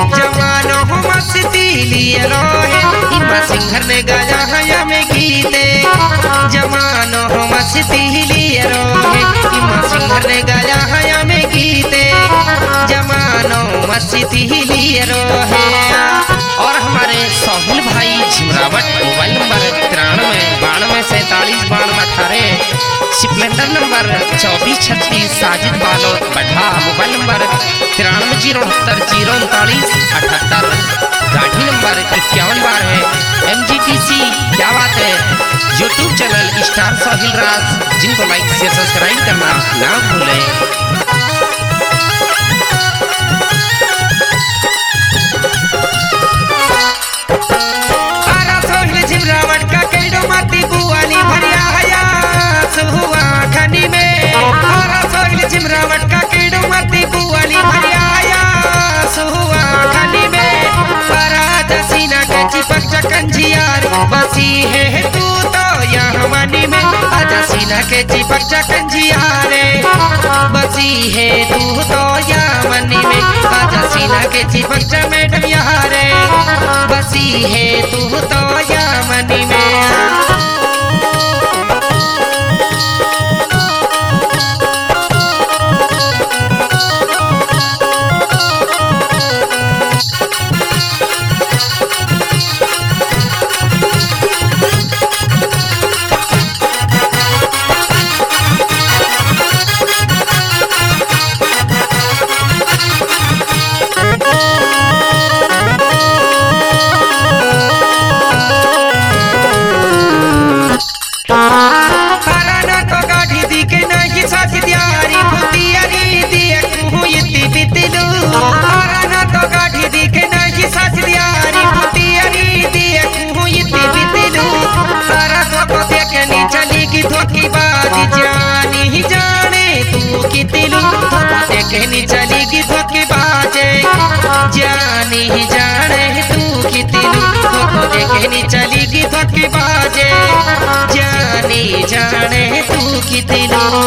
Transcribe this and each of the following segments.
जवानो हो मस्ती लिए रहे इमा सिंगर ने गाया है में गीते जवानो हो मस्ती लिए रहे इमा सिंगर ने गाया है में गीते जवानो मस्ती लिए रहे। और हमारे सोहिल भाई Jhimrawat mobile number 93 92 47 92 Splendor number 2436 Sajid बालो बढ़ा मोबाइल नंबर 93 069 039 78 गाड़ी नंबर 51 बार है MGTC। क्या बात है। YouTube channel star Sohil Raj जिनको लाइक शेयर सब्सक्राइब करना ना भूलें। झिमरावट का केड़ो मती बुआली भरियाया सुहुआ खानी में पराज सीना के चिपक चकंजियार बसी है तू तो यहाँ मनी में आजा सीना के चिपक चकंजियारे बसी है तू तो यहाँ मनी में आजा सीना के चिपक च मैडम यारे बसी है तू तो यहाँ मनी में। कहनी चलेगी धोखे बाजे जानी जाने तू कितनी कहनी चलेगी धोखे बाजे जानी जाने तू कितनी।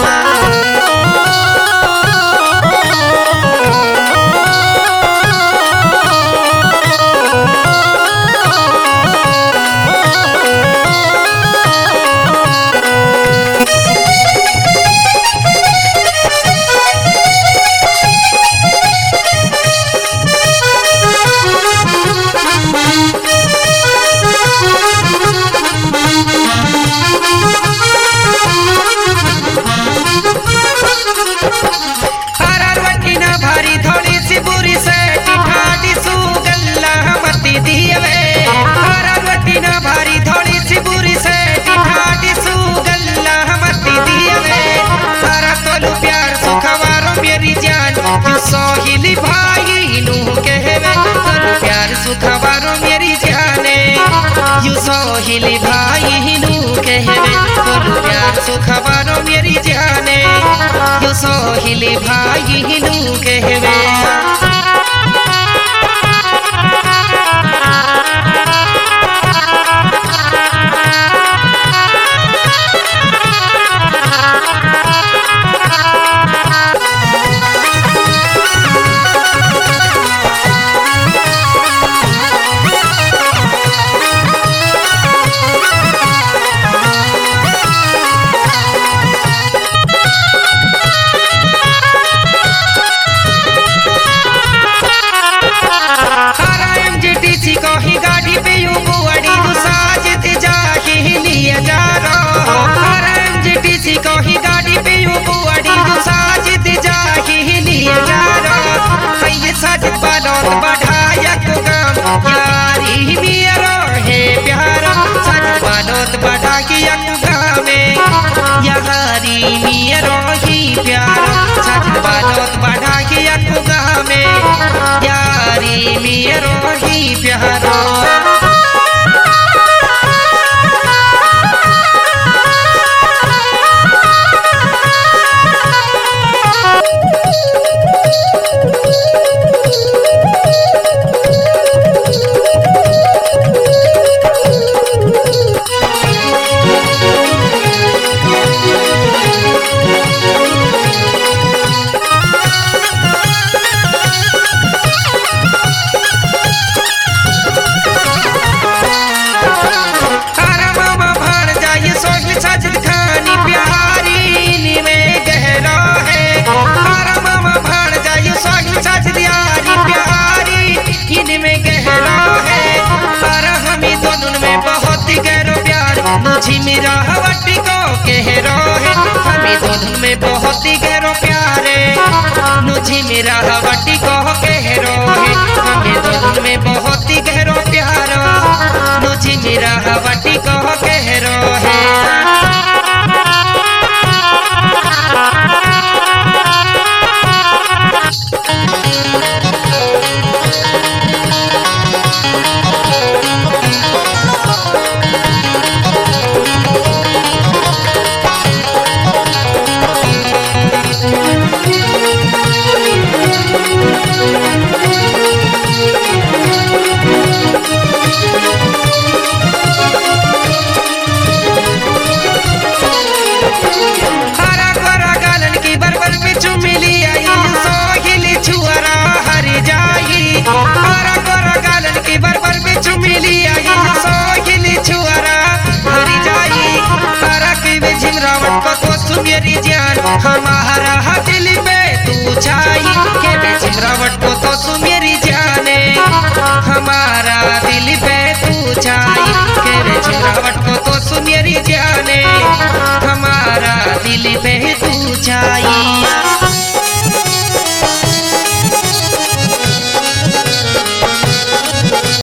सोहिल भाई नू कहवे तोर प्यार सुखवारो मेरी जाने यू सोहिल भाई नू कहवे तोर प्यार सुखवारो मेरी जाने यू सोहिल भाई नू कहवे। बढ़ाया को गाम यारी मेरा है प्यारा सच बनोत बढ़ा किया गावे यारी मेरा ही प्यारा सच बनोत बढ़ा किया गावे यारी मेरा ही प्यारा। हमें दोनों में बहुत ही गहरो प्यारे नुझी मेरा हवटी कह के हेरो है हमें दोनों में बहुत ही गहरो प्यारो नुझी मेरा हवटी कह के हेरो है मेरी जान हमारा दिल में तू छाई के बेचिन रावट को तो मेरी